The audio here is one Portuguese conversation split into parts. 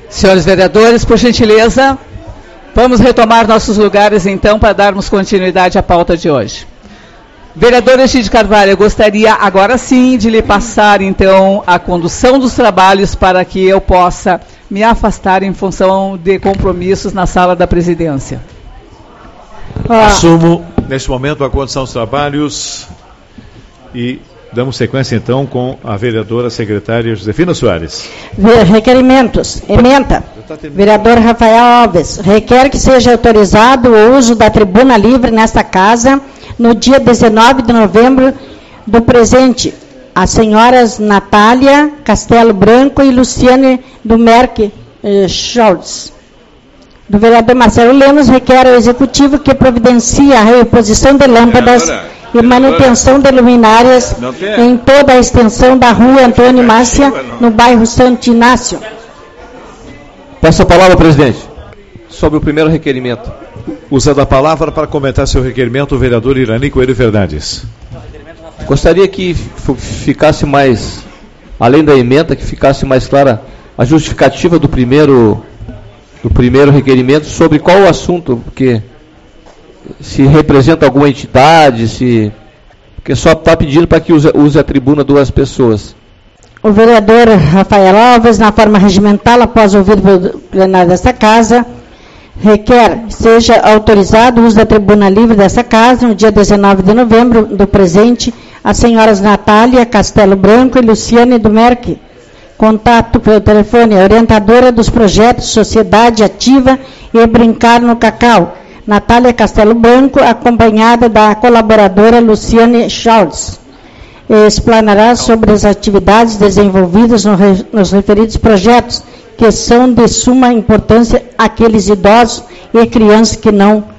Senhores vereadores, por gentileza, vamos retomar nossos lugares, então, para darmos continuidade à pauta de hoje. Vereador Egídio Carvalho, eu gostaria agora sim de lhe passar, então, a condução dos trabalhos para que eu possa me afastar em função de compromissos na sala da presidência. Assumo, neste momento, a condução dos trabalhos e damos sequência, então, com a vereadora secretária Josefina Soares. Requerimentos. Ementa. Vereador Rafael Alves, requer que seja autorizado o uso da tribuna livre nesta casa no dia 19 de novembro do presente. As senhoras Natália Castelo Branco e Luciane Dumerck Scholz. Do vereador Marcelo Lemos, requer ao Executivo que providencie a reposição de lâmpadas e manutenção de luminárias em toda a extensão da rua Antônio Márcia, no bairro Santo Inácio. Peço a palavra, presidente. Sobre o primeiro requerimento. Usando a palavra para comentar seu requerimento, o vereador Irani Coelho Fernandes. Gostaria que ficasse mais, além da emenda, que ficasse mais clara a justificativa do primeiro requerimento sobre qual o assunto, porque se representa alguma entidade, porque só está pedindo para que use a tribuna duas pessoas. O vereador Rafael Alves, na forma regimental, após ouvir o plenário desta casa, requer que seja autorizado o uso da tribuna livre dessa casa no dia 19 de novembro do presente, as senhoras Natália Castelo Branco e Luciane Dumerck. Contato pelo telefone, orientadora dos projetos Sociedade Ativa e Brincar no Cacau, Natália Castelo Branco, acompanhada da colaboradora Luciane Scholz. Explanará sobre as atividades desenvolvidas nos referidos projetos, que são de suma importância àqueles idosos e crianças que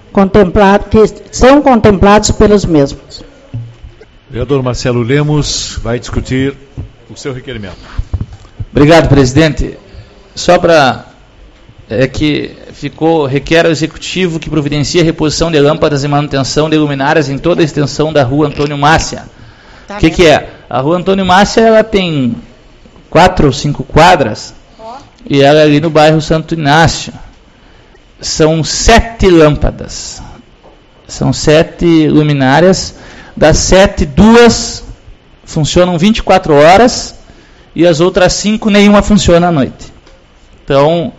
são contemplados pelos mesmos. Vereador Marcelo Lemos vai discutir o seu requerimento. Obrigado, presidente. Só para que requer ao Executivo que providencie a reposição de lâmpadas e manutenção de luminárias em toda a extensão da rua Antônio Márcia. O que é? A rua Antônio Márcia, ela tem 4 ou 5 quadras, e ela é ali no bairro Santo Inácio. São 7 lâmpadas. São 7 luminárias. Das 7, 2 funcionam 24 horas, e as outras 5, nenhuma funciona à noite. Então,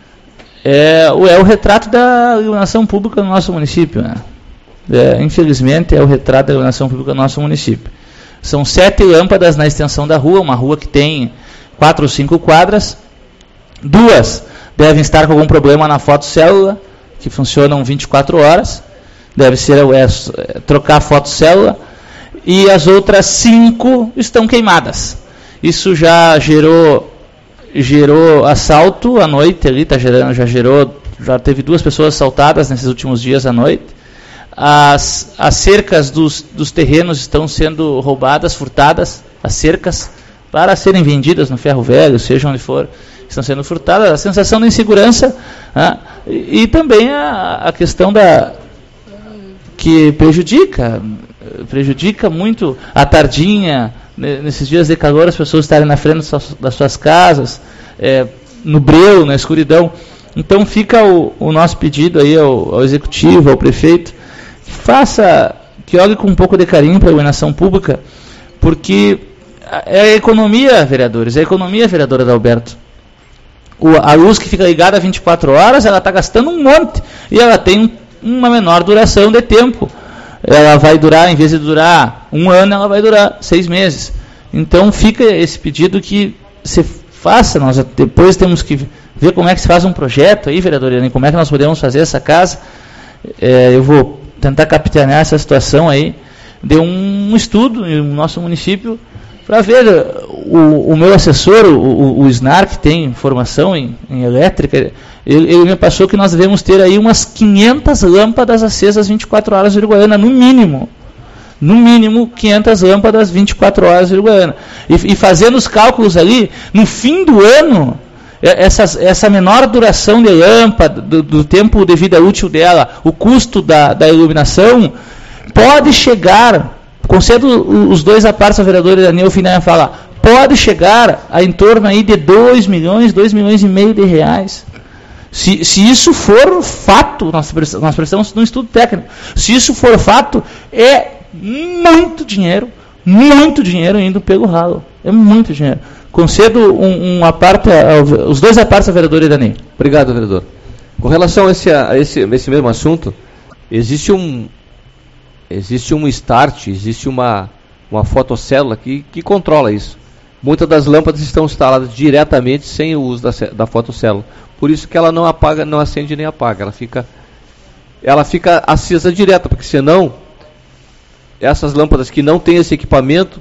é o retrato da iluminação pública no nosso município, né? Infelizmente, é o retrato da iluminação pública no nosso município. São 7 lâmpadas na extensão da rua, uma rua que tem 4 ou 5 quadras. 2 devem estar com algum problema na fotocélula, que funcionam 24 horas. Deve ser trocar a fotocélula. E as outras 5 estão queimadas. Isso já gerou assalto à noite ali, já teve 2 pessoas assaltadas nesses últimos dias à noite. As cercas dos terrenos estão sendo roubadas, furtadas, as cercas, para serem vendidas no ferro velho, seja onde for, estão sendo furtadas. A sensação de insegurança, né? E também a questão que prejudica muito a tardinha, nesses dias de calor, as pessoas estarem na frente das suas casas, no breu, na escuridão. Então fica o nosso pedido aí ao Executivo, ao Prefeito, que olhe com um pouco de carinho para a iluminação pública, porque é a economia, vereadores, é a economia, vereadora Adalberto. A luz que fica ligada 24 horas, ela está gastando um monte, e ela tem uma menor duração de tempo. Ela vai durar, em vez de durar 1 ano, ela vai durar 6 meses. Então fica esse pedido que se faça. Nós depois temos que ver como é que se faz um projeto aí, vereador Irani, como é que nós podemos fazer essa casa. Eu vou tentar capitanear essa situação aí, de um estudo no nosso município, para ver. O meu assessor, o SNAR, que tem formação em elétrica, ele me passou que nós devemos ter aí umas 500 lâmpadas acesas 24 horas de Uruguaiana, no mínimo. No mínimo 500 lâmpadas 24 horas de Uruguaiana. E fazendo os cálculos ali, no fim do ano, essa menor duração de lâmpada, do tempo de vida útil dela, o custo da iluminação, pode chegar, concedo os dois a parte, a vereadora Daniel Finaya fala, pode chegar a em torno aí de 2 milhões e meio de reais. Se isso for fato, nós precisamos de um estudo técnico. Se isso for fato, é muito dinheiro indo pelo ralo. É muito dinheiro. Concedo uma parte, os dois apartes ao vereador Irani. Obrigado, vereador. Com relação a esse mesmo assunto, existe um start, existe uma fotocélula que controla isso. Muitas das lâmpadas estão instaladas diretamente sem o uso da fotocélula. Por isso que ela não apaga, não acende nem apaga. Ela fica acesa direta, porque senão essas lâmpadas que não têm esse equipamento,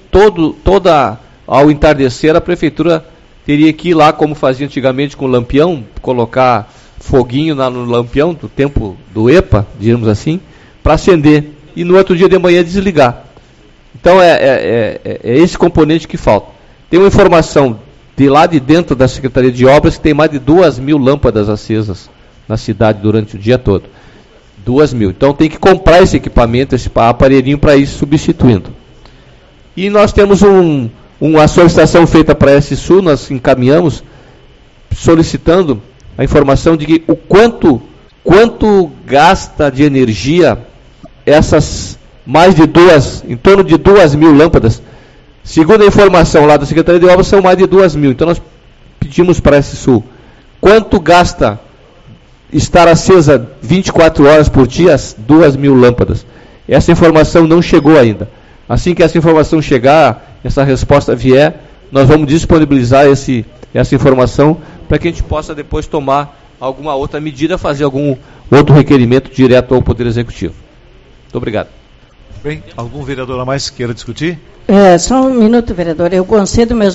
ao entardecer a prefeitura teria que ir lá, como fazia antigamente com o lampião, colocar foguinho no lampião do tempo do EPA, digamos assim, para acender e no outro dia de manhã desligar. Então é esse componente que falta. Tem uma informação de lá de dentro da Secretaria de Obras que tem mais de 2.000 lâmpadas acesas na cidade durante o dia todo. 2.000. Então tem que comprar esse equipamento, esse aparelhinho para ir substituindo. E nós temos uma solicitação feita para a SSU, nós encaminhamos solicitando a informação de que quanto gasta de energia essas em torno de 2.000 lâmpadas. Segundo a informação lá da Secretaria de Obras, são mais de 2.000. Então nós pedimos para a SSU quanto gasta estar acesa 24 horas por dia as 2.000 lâmpadas. Essa informação não chegou ainda. Assim que essa informação chegar, essa resposta vier, nós vamos disponibilizar essa informação para que a gente possa depois tomar alguma outra medida, fazer algum outro requerimento direto ao Poder Executivo. Muito obrigado. Bem, algum vereador a mais queira discutir? Só um minuto, vereador. Eu concedo meus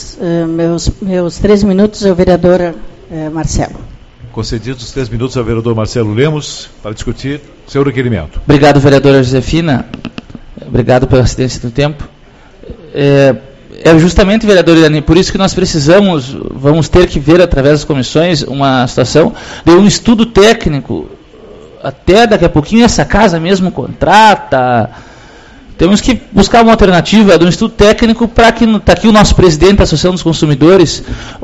3 minutos ao vereador Marcelo. Concedidos os 3 minutos ao vereador Marcelo Lemos para discutir seu requerimento. Obrigado, vereadora Josefina. Obrigado pela assistência do tempo. É justamente, vereador Irani, por isso que nós vamos ter que ver através das comissões uma situação de um estudo técnico. Até daqui a pouquinho essa casa mesmo contrata. Temos que buscar uma alternativa de um estudo técnico para que está aqui o nosso presidente da Associação dos Consumidores,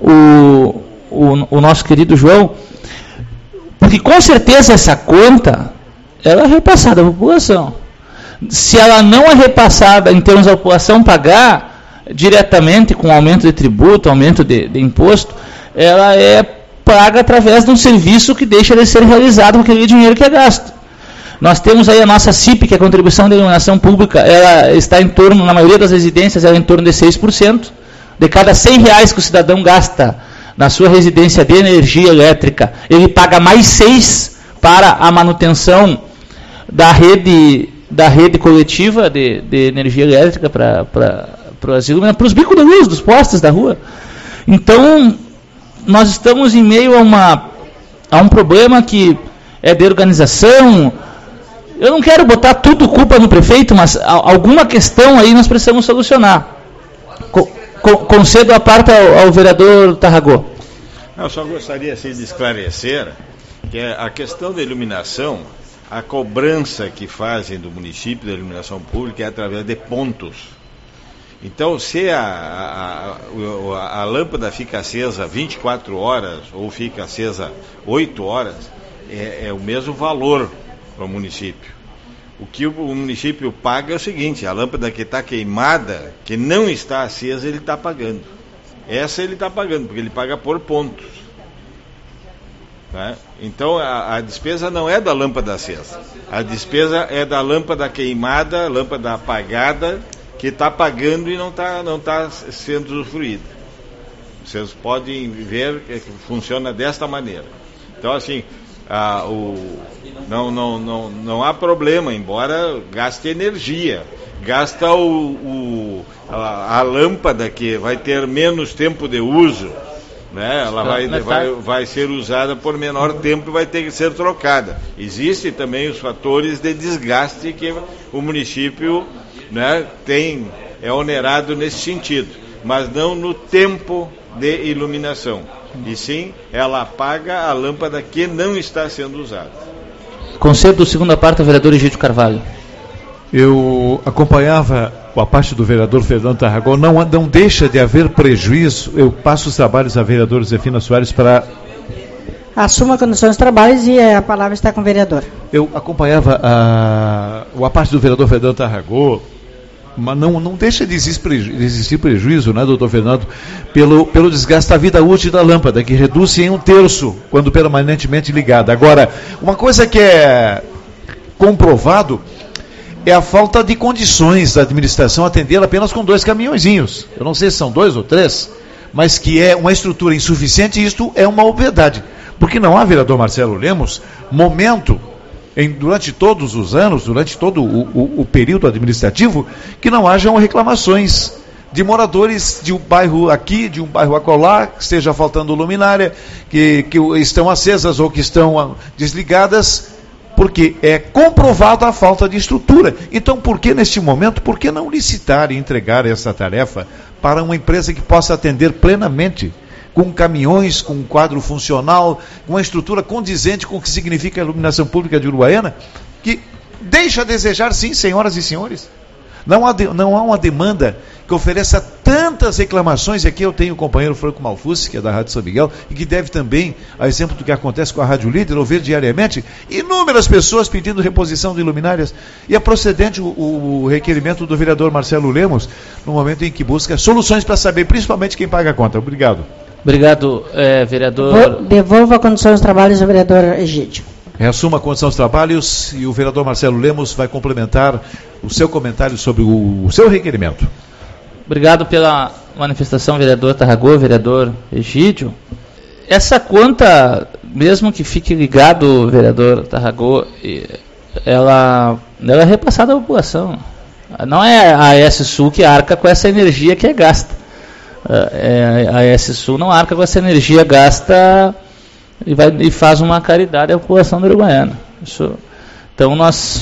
o nosso querido João, porque com certeza essa conta ela é repassada à população. Se ela não é repassada em termos da população pagar diretamente com aumento de tributo, aumento de imposto, ela é paga através de um serviço que deixa de ser realizado com aquele dinheiro que é gasto. Nós temos aí a nossa CIP, que é a contribuição de iluminação pública, ela está em torno, na maioria das residências, ela é em torno de 6%. De cada R$100 que o cidadão gasta na sua residência de energia elétrica, ele paga mais 6 para a manutenção da rede coletiva de energia elétrica para os bicos de luz dos postes da rua. Então, nós estamos em meio a um problema que é de organização. Eu não quero botar tudo culpa no prefeito, mas alguma questão aí nós precisamos solucionar. Concedo a parte ao vereador Tarragó. Eu só gostaria assim, de esclarecer que a questão da iluminação, a cobrança que fazem do município da iluminação pública é através de pontos. Então, se a lâmpada fica acesa 24 horas ou fica acesa 8 horas, é o mesmo valor para o município. O que o município paga é o seguinte: a lâmpada que está queimada, que não está acesa, ele está pagando. Essa ele está pagando, porque ele paga por pontos. Né? Então, a despesa não é da lâmpada acesa. A despesa é da lâmpada queimada, lâmpada apagada, que está pagando e não tá sendo usufruída. Vocês podem ver que funciona desta maneira. Então, assim, não há problema, embora gaste energia. Gasta a lâmpada, que vai ter menos tempo de uso, né? Ela vai ser usada por menor tempo e vai ter que ser trocada. Existem também os fatores de desgaste que o município, né, é onerado nesse sentido, mas não no tempo de iluminação, e sim ela apaga a lâmpada que não está sendo usada. Concedo a segunda parte ao vereador Egídio Carvalho. Eu acompanhava a parte do vereador Fernando Tarragó. Não deixa de haver prejuízo. Eu passo os trabalhos à vereadora Josefina Soares para... Assuma a condição dos trabalhos e a palavra está com o vereador. Eu acompanhava a parte do vereador Fernando Tarragó, mas não deixa de existir prejuízo, né, doutor Fernando, pelo desgaste da vida útil da lâmpada, que reduz em 1/3 quando permanentemente ligada. Agora, uma coisa que é comprovado é a falta de condições da administração atendê-la apenas com 2 caminhõezinhos. Eu não sei se são 2 ou 3, mas que é uma estrutura insuficiente, e isto é uma obviedade. Porque não há, vereador Marcelo Lemos, momento, durante todos os anos, durante todo o período administrativo, que não hajam reclamações de moradores de um bairro aqui, de um bairro acolá, que esteja faltando luminária, que estão acesas ou que estão desligadas, porque é comprovada a falta de estrutura. Então, por que neste momento, por que não licitar e entregar essa tarefa para uma empresa que possa atender plenamente, com caminhões, com um quadro funcional, com uma estrutura condizente com o que significa a iluminação pública de Uruguaiana, que deixa a desejar, sim, senhoras e senhores. Não há uma demanda que ofereça tantas reclamações, e aqui eu tenho o companheiro Franco Malfussi, que é da Rádio São Miguel, e que deve também, a exemplo do que acontece com a Rádio Líder, ouvir diariamente inúmeras pessoas pedindo reposição de luminárias, e é procedente o requerimento do vereador Marcelo Lemos, no momento em que busca soluções para saber, principalmente, quem paga a conta. Obrigado. Obrigado, vereador. Devolva a condição dos trabalhos ao vereador Egídio. Reassuma a condição dos trabalhos e o vereador Marcelo Lemos vai complementar o seu comentário sobre o seu requerimento. Obrigado pela manifestação, vereador Tarragó, vereador Egídio. Essa conta, mesmo que fique ligado, vereador Tarragó, ela é repassada à população. Não é a AS Sul que arca com essa energia que é gasta. A AS Sul não arca com essa energia gasta e faz uma caridade à população da Uruguaiana. Então,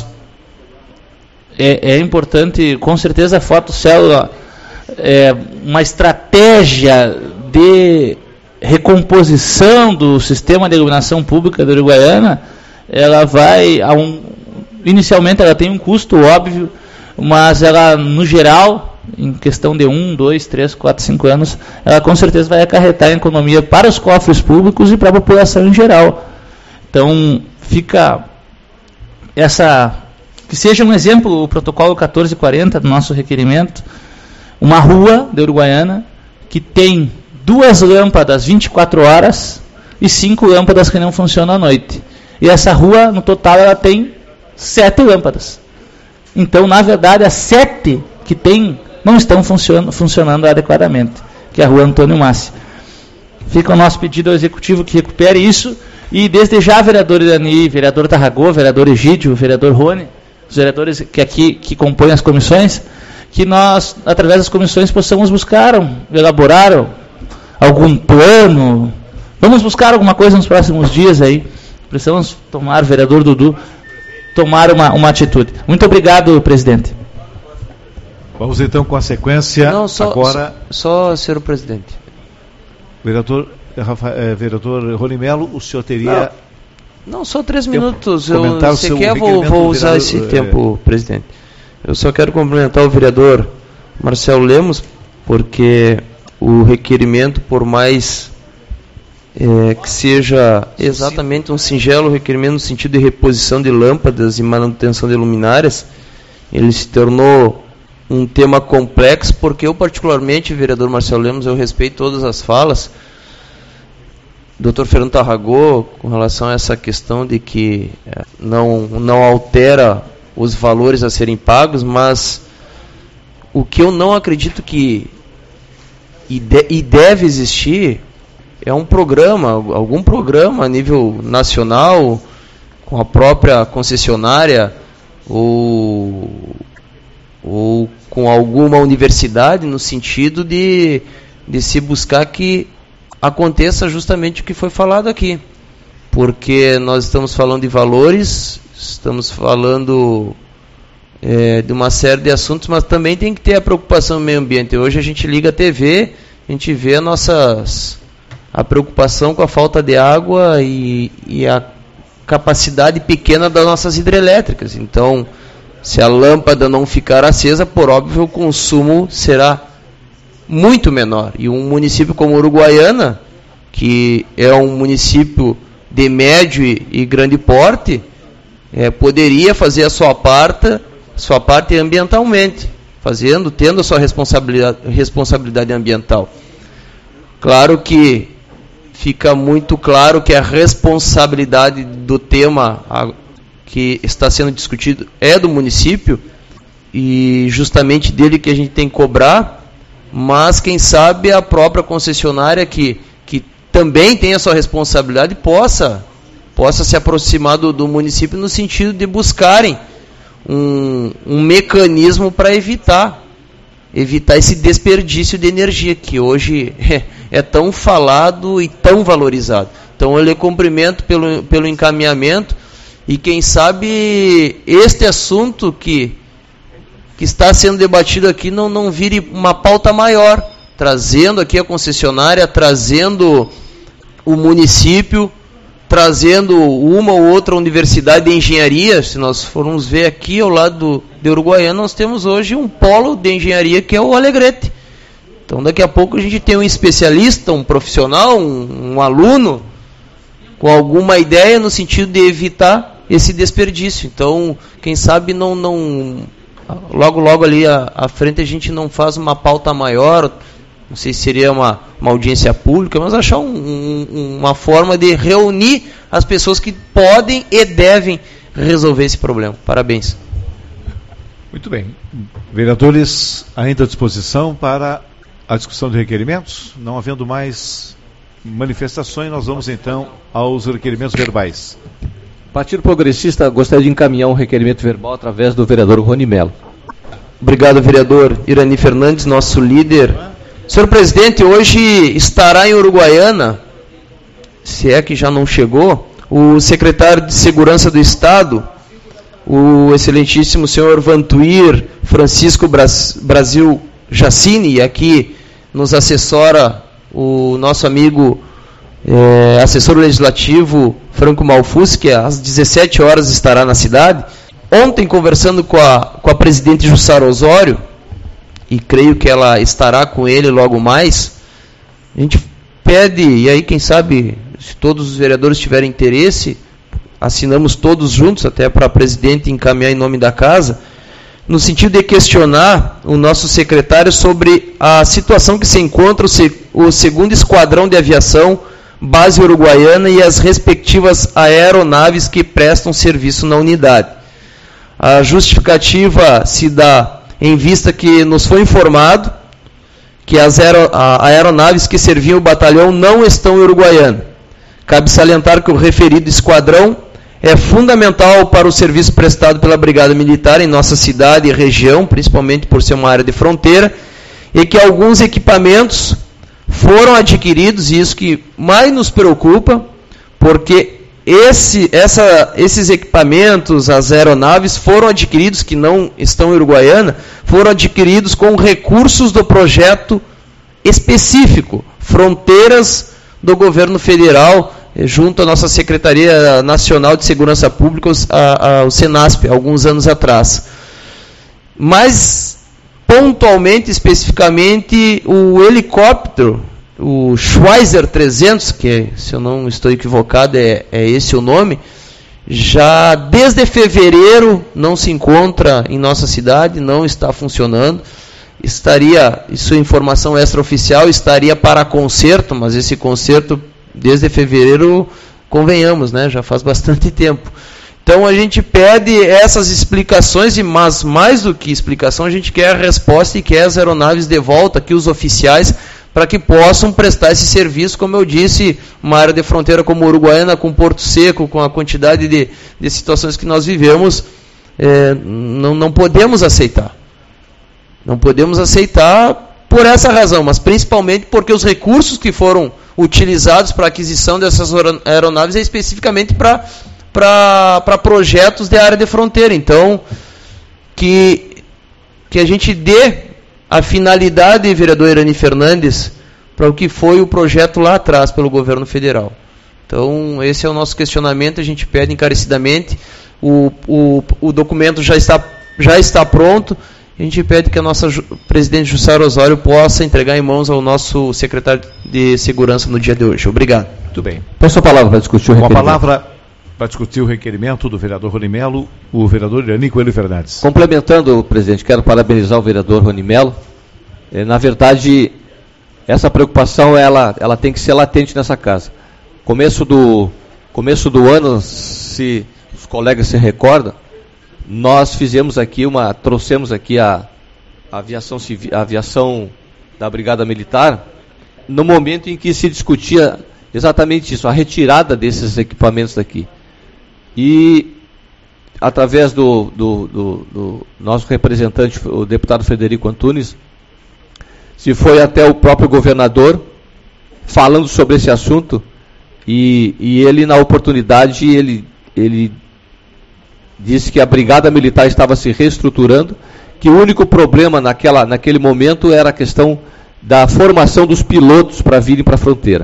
é importante, com certeza, a fotocélula é uma estratégia de recomposição do sistema de iluminação pública da Uruguaiana. Ela inicialmente ela tem um custo óbvio, mas ela, no geral, em questão de 1, 2, 3, 4, 5 anos, ela com certeza vai acarretar em economia para os cofres públicos e para a população em geral. Então, fica que seja um exemplo o protocolo 1440 do nosso requerimento, uma rua de Uruguaiana que tem 2 lâmpadas 24 horas e 5 lâmpadas que não funcionam à noite. E essa rua, no total, ela tem 7 lâmpadas. Então, na verdade, as 7 que tem não estão funcionando adequadamente, que é a rua Antônio Massi. Fica o nosso pedido ao Executivo que recupere isso, e desde já, vereador Irani, vereador Tarragó, vereador Egídio, vereador Rony, os vereadores que compõem as comissões, que nós, através das comissões, possamos buscar, elaborar algum plano. Vamos buscar alguma coisa nos próximos dias aí. Precisamos tomar, vereador Dudu, tomar uma atitude. Muito obrigado, presidente. Vamos então com a sequência. Não, só senhor presidente. Vereador Rony Melo, o senhor teria... Não, só 3 minutos. Se quer, vou usar esse tempo, presidente. Eu só quero cumprimentar o vereador Marcelo Lemos, porque o requerimento, por mais que seja exatamente um singelo requerimento no sentido de reposição de lâmpadas e manutenção de luminárias, ele se tornou um tema complexo, porque eu particularmente, vereador Marcelo Lemos, eu respeito todas as falas. Dr. Fernando Tarragó, com relação a essa questão de que não altera os valores a serem pagos, mas o que eu não acredito que e deve existir é um programa, algum programa a nível nacional, com a própria concessionária ou com alguma universidade, no sentido de se buscar que aconteça justamente o que foi falado aqui, porque nós estamos falando de valores, estamos falando de uma série de assuntos, mas também tem que ter a preocupação do meio ambiente. Hoje a gente liga a TV, a gente vê a preocupação com a falta de água e a capacidade pequena das nossas hidrelétricas. Então, Se a lâmpada não ficar acesa, por óbvio, o consumo será muito menor. E um município como Uruguaiana, que é um município de médio e grande porte, poderia fazer a sua parte ambientalmente, tendo a sua responsabilidade ambiental. Claro que fica muito claro que a responsabilidade do tema que está sendo discutido é do município, e justamente dele que a gente tem que cobrar, mas quem sabe a própria concessionária que também tem a sua responsabilidade possa se aproximar do município no sentido de buscarem um mecanismo para evitar esse desperdício de energia que hoje é tão falado e tão valorizado. Então eu lhe cumprimento pelo encaminhamento, e quem sabe este assunto que está sendo debatido aqui não vire uma pauta maior, trazendo aqui a concessionária, trazendo o município, trazendo uma ou outra universidade de engenharia. Se nós formos ver aqui ao lado de Uruguaiana, nós temos hoje um polo de engenharia que é o Alegrete. Então daqui a pouco a gente tem um especialista, um profissional, um aluno com alguma ideia no sentido de evitar esse desperdício. Então, quem sabe logo ali à frente a gente não faz uma pauta maior, não sei se seria uma audiência pública, mas achar uma forma de reunir as pessoas que podem e devem resolver esse problema. Parabéns. Muito bem. Vereadores, ainda à disposição para a discussão de requerimentos? Não havendo mais manifestações, nós vamos então aos requerimentos verbais. O Partido Progressista gostaria de encaminhar um requerimento verbal através do vereador Rony Mello. Obrigado, vereador Irani Fernandes, nosso líder. Senhor presidente, hoje estará em Uruguaiana, se é que já não chegou, o secretário de Segurança do Estado, o excelentíssimo senhor Vantuir Francisco Brasil Jacini, e aqui nos assessora o nosso amigo assessor legislativo Franco Malfus, que às 17 horas estará na cidade. Ontem, conversando com a presidente Jussara Osório, e creio que ela estará com ele logo mais, a gente pede, e aí quem sabe, se todos os vereadores tiverem interesse, assinamos todos juntos, até para a presidente encaminhar em nome da casa, no sentido de questionar o nosso secretário sobre a situação que se encontra o 2º Esquadrão de Aviação, Base Uruguaiana, e as respectivas aeronaves que prestam serviço na unidade. A justificativa se dá em vista que nos foi informado que as aeronaves que serviam o batalhão não estão em Uruguaiana. Cabe salientar que o referido esquadrão é fundamental para o serviço prestado pela Brigada Militar em nossa cidade e região, principalmente por ser uma área de fronteira, e que alguns equipamentos foram adquiridos, e isso que mais nos preocupa, porque esses equipamentos, as aeronaves, foram adquiridos, que não estão em Uruguaiana, foram adquiridos com recursos do projeto específico, Fronteiras do Governo Federal, junto à nossa Secretaria Nacional de Segurança Pública, ao Senasp, alguns anos atrás. Mas, pontualmente, especificamente, o helicóptero, o Schweizer 300, que, se eu não estou equivocado, é esse o nome, já desde fevereiro não se encontra em nossa cidade, não está funcionando. Isso é informação extraoficial, estaria para conserto, mas esse conserto, desde fevereiro, convenhamos, né, já faz bastante tempo. Então a gente pede essas explicações, mas mais do que explicação, a gente quer a resposta e quer as aeronaves de volta, aqui os oficiais, para que possam prestar esse serviço, como eu disse, uma área de fronteira como Uruguaiana, com Porto Seco, com a quantidade de situações que nós vivemos, não podemos aceitar. Não podemos aceitar por essa razão, mas principalmente porque os recursos que foram utilizados para a aquisição dessas aeronaves é especificamente para projetos de área de fronteira. Então, que a gente dê a finalidade, vereador Irani Fernandes, para o que foi o projeto lá atrás pelo governo federal. Então, esse é o nosso questionamento, a gente pede encarecidamente. O documento já está já está pronto. A gente pede que a nossa presidente Jussara Osório possa entregar em mãos ao nosso secretário de Segurança no dia de hoje. Obrigado. Muito bem. Peço a palavra para discutir o requerimento. Com a palavra para discutir o requerimento do vereador Rony Melo, o vereador Irani Coelho Fernandes. Complementando, presidente, quero parabenizar o vereador Rony Melo. Na verdade, essa preocupação ela tem que ser latente nessa casa. Começo do ano, se os colegas se recordam, nós trouxemos aqui a aviação da Brigada Militar, no momento em que se discutia exatamente isso, a retirada desses equipamentos daqui. E, através do nosso representante, o deputado Frederico Antunes, se foi até o próprio governador, falando sobre esse assunto, e ele, na oportunidade, ele disse que a Brigada Militar estava se reestruturando, que o único problema naquele momento era a questão da formação dos pilotos para virem para a fronteira.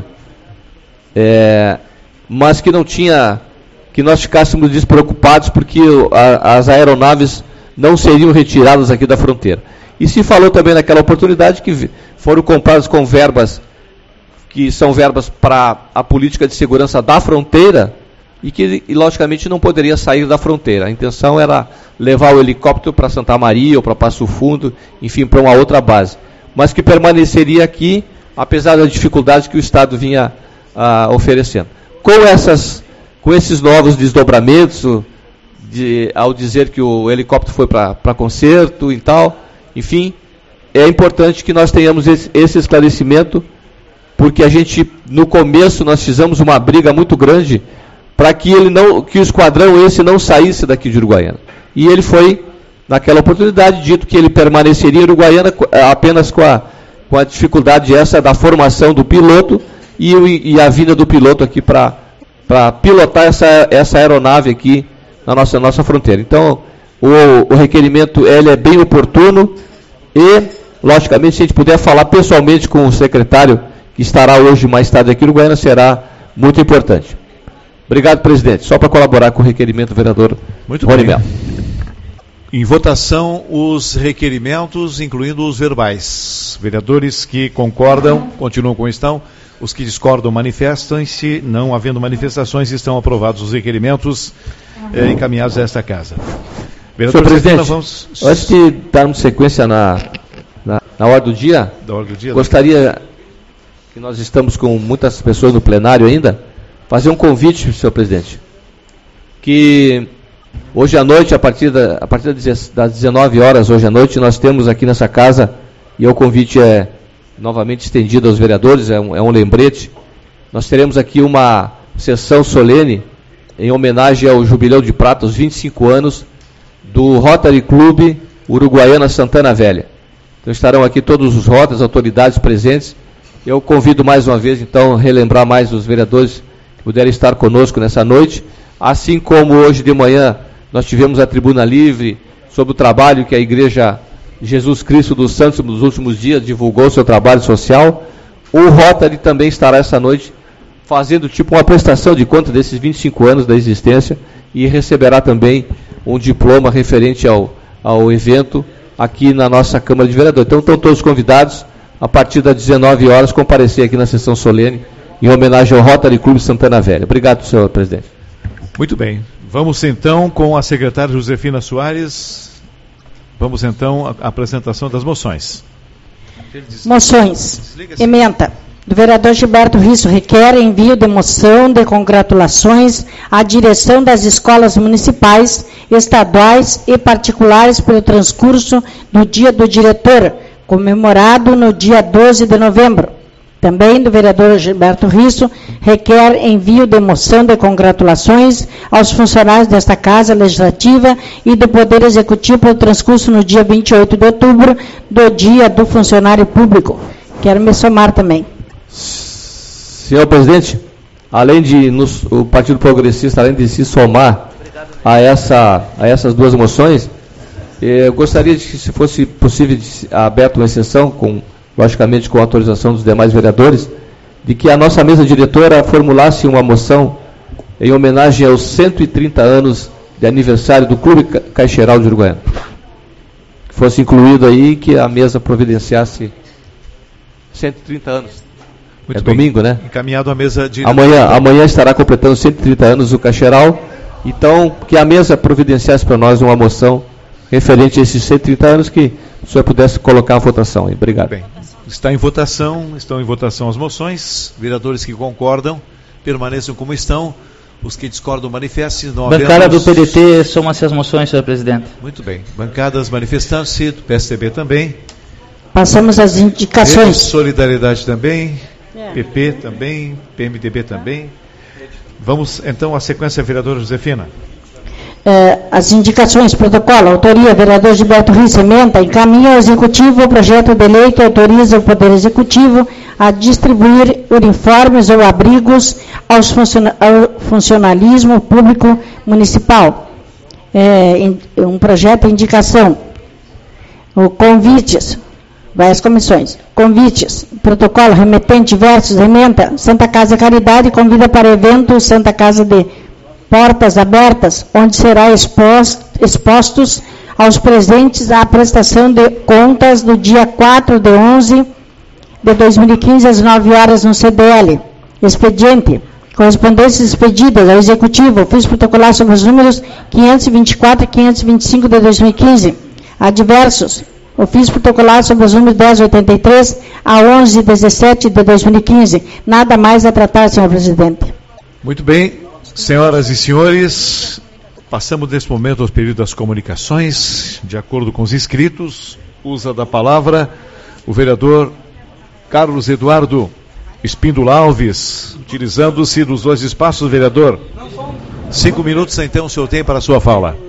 Mas que nós ficássemos despreocupados porque as aeronaves não seriam retiradas aqui da fronteira. E se falou também naquela oportunidade que foram compradas com verbas que são verbas para a política de segurança da fronteira e que, logicamente, não poderia sair da fronteira. A intenção era levar o helicóptero para Santa Maria ou para Passo Fundo, enfim, para uma outra base. Mas que permaneceria aqui, apesar das dificuldades que o Estado vinha oferecendo. Com esses novos desdobramentos, ao dizer que o helicóptero foi para conserto e tal, enfim, é importante que nós tenhamos esse esclarecimento, porque no começo nós fizemos uma briga muito grande para que o esquadrão esse não saísse daqui de Uruguaiana. E ele foi, naquela oportunidade, dito que ele permaneceria em Uruguaiana apenas com a dificuldade essa da formação do piloto e a vinda do piloto aqui para pilotar essa aeronave aqui na nossa fronteira. Então, o requerimento ele é bem oportuno e, logicamente, se a gente puder falar pessoalmente com o secretário, que estará hoje mais tarde aqui no Uruguaiana, será muito importante. Obrigado, presidente. Só para colaborar com o requerimento do vereador Rony Melo. Em votação, os requerimentos, incluindo os verbais. Vereadores que concordam, continuam como estão. Os que discordam, manifestam-se. Não havendo manifestações, estão aprovados os requerimentos encaminhados a esta casa. Vereador presidente, antes de darmos sequência na ordem do dia, gostaria, que nós estamos com muitas pessoas no plenário ainda, fazer um convite, senhor presidente, que hoje à noite, a partir das 19 horas, hoje à noite, nós temos aqui nessa casa, e o convite é novamente estendido aos vereadores, é um lembrete, nós teremos aqui uma sessão solene em homenagem ao Jubileu de Prata, os 25 anos, do Rotary Club Uruguaiana Santana Velha. Então estarão aqui todos os rotas, autoridades presentes. Eu convido mais uma vez, então, relembrar mais os vereadores que puderem estar conosco nessa noite, assim como hoje de manhã nós tivemos a tribuna livre sobre o trabalho que a Igreja Jesus Cristo dos Santos nos últimos dias divulgou seu trabalho social. O Rotary também estará essa noite fazendo tipo uma prestação de conta desses 25 anos da existência e receberá também um diploma referente ao evento aqui na nossa Câmara de Vereadores. Então estão todos convidados a partir das 19 horas comparecer aqui na sessão solene em homenagem ao Rotary Clube Santana Velha. Obrigado, senhor presidente. Muito bem. Vamos então com a secretária Josefina Soares. Vamos então à apresentação das moções. Moções. Ementa. Do vereador Gilberto Risso requer envio de moção de congratulações à direção das escolas municipais, estaduais e particulares pelo transcurso do Dia do Diretor, comemorado no dia 12 de novembro. Também do vereador Gilberto Risso requer envio de moção de congratulações aos funcionários desta Casa Legislativa e do Poder Executivo pelo transcurso no dia 28 de outubro, do Dia do Funcionário Público. Quero me somar também. Senhor presidente, o Partido Progressista, além de se somar a essas duas moções, eu gostaria de que, se fosse possível, aberta uma exceção, logicamente com a autorização dos demais vereadores, de que a nossa mesa diretora formulasse uma moção em homenagem aos 130 anos de aniversário do Clube Caixeiral de Uruguaiana. fosse incluído aí, que a mesa providenciasse 130 anos. Muito é bem. Domingo, né? Encaminhado à mesa de... Amanhã estará completando 130 anos o Cacheral. Então, que a mesa providenciasse para nós uma moção referente a esses 130 anos, que o senhor pudesse colocar a votação aí. Obrigado. Bem, estão em votação as moções. Vereadores que concordam, permaneçam como estão. Os que discordam, manifestem. Bancada do PDT, soma-se as moções, senhor presidente. Muito bem. Bancadas manifestando-se, do PSDB também. Passamos às indicações. Solidariedade também. PP também. PMDB também. Vamos, então, à sequência, vereadora Josefina. As indicações, protocolo, autoria, vereador Gilberto Risse, ementa, encaminha ao Executivo o projeto de lei que autoriza o Poder Executivo a distribuir uniformes ou abrigos ao funcionalismo público municipal. Um projeto de indicação. O convites, várias comissões. Convites, protocolo, remetente versus ementa, Santa Casa Caridade convida para evento Santa Casa de Portas Abertas, onde será expostos aos presentes a prestação de contas do dia 4 de 11 de 2015, às 9 horas no CDL. Expediente. Correspondências expedidas ao Executivo. Ofício protocolar sobre os números 524 e 525 de 2015. Adversos. Ofício protocolar sobre os números 1083 a 1117 de 2015. Nada mais a tratar, senhor presidente. Muito bem. Senhoras e senhores, passamos nesse momento aos períodos das comunicações. De acordo com os inscritos, usa da palavra o vereador Carlos Eduardo Espíndola Alves, utilizando-se dos dois espaços, vereador. 5 minutos, então, o senhor tem para a sua fala.